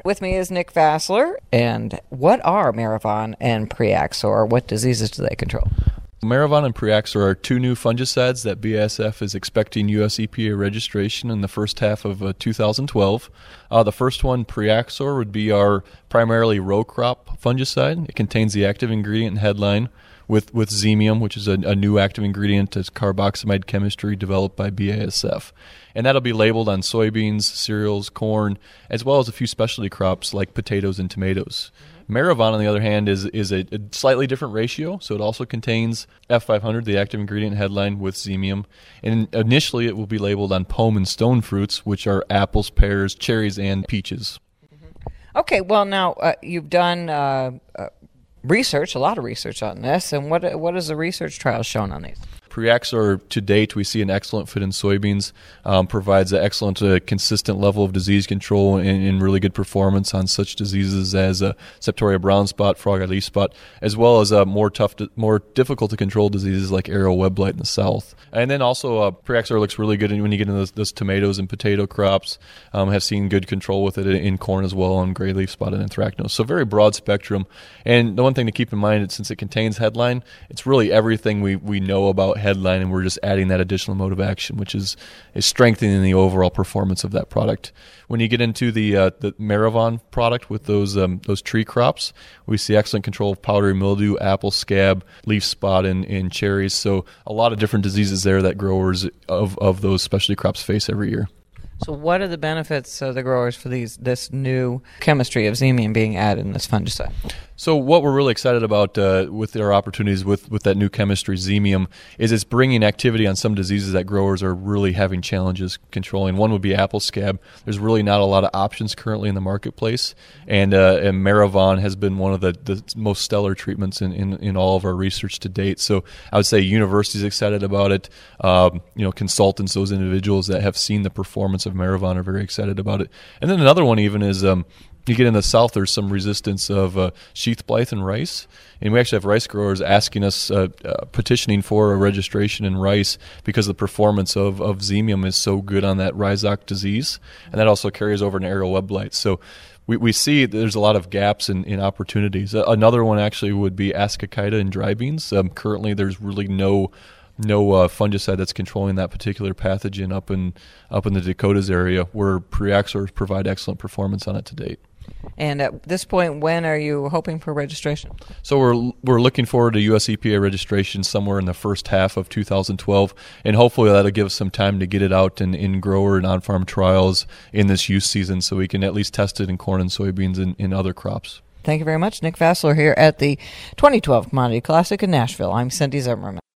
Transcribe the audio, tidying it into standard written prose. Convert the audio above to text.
With me is Nick Vassler. And what are Maravon and Preaxor? What diseases do they control? Maravon and Preaxor are two new fungicides that BASF is expecting U.S. EPA registration in the first half of 2012. The first one, Preaxor, would be our primarily row crop fungicide. It contains the active ingredient headline with Xemium, which is a new active ingredient as carboxamide chemistry developed by BASF. And that'll be labeled on soybeans, cereals, corn, as well as a few specialty crops like potatoes and tomatoes. Maravon, on the other hand, is a slightly different ratio, so it also contains F500, the active ingredient headline, with Xemium. And initially it will be labeled on pome and stone fruits, which are apples, pears, cherries, and peaches. Okay, well, now you've done research, a lot of research on this, and what is the research trial shown on these? Preaxor, to date, we see an excellent fit in soybeans, provides an excellent, consistent level of disease control and really good performance on such diseases as Septoria brown spot, frog-eye leaf spot, as well as more difficult to control diseases like aerial web blight in the south. And then also, Preaxor looks really good when you get into those tomatoes and potato crops. Have seen good control with it in corn as well on gray leaf spot and anthracnose. So very broad spectrum. And the one thing to keep in mind is since it contains headline, it's really everything we know about headline, and we're just adding that additional mode of action, which is strengthening the overall performance of that product. When you get into the Maravon product with those tree crops, we see excellent control of powdery mildew, apple scab, leaf spot, and cherries. So a lot of different diseases there that growers of those specialty crops face every year. So what are the benefits of the growers for this new chemistry of Xemium being added in this fungicide? So what we're really excited about with our opportunities with that new chemistry, Xemium, is it's bringing activity on some diseases that growers are really having challenges controlling. One would be apple scab. There's really not a lot of options currently in the marketplace, and Maravon has been one of the most stellar treatments in all of our research to date. So I would say universities excited about it. Consultants, those individuals that have seen the performance of Maravon are very excited about it. And then another one even is you get in the south, there's some resistance of sheath blight in rice, and we actually have rice growers asking us, petitioning for a registration in rice because the performance of Xemium is so good on that rhizoc disease, and that also carries over in aerial web blight. So we see there's a lot of gaps in opportunities. Another one actually would be Ascochyta in dry beans. Currently, there's really no fungicide that's controlling that particular pathogen up in the Dakotas area, where Preaxor provide excellent performance on it to date. And at this point, when are you hoping for registration? So we're looking forward to U.S. EPA registration somewhere in the first half of 2012, and hopefully that'll give us some time to get it out in grower and on-farm trials in this use season, so we can at least test it in corn and soybeans and in other crops. Thank you very much. Nick Vassler here at the 2012 Commodity Classic in Nashville. I'm Cindy Zimmerman.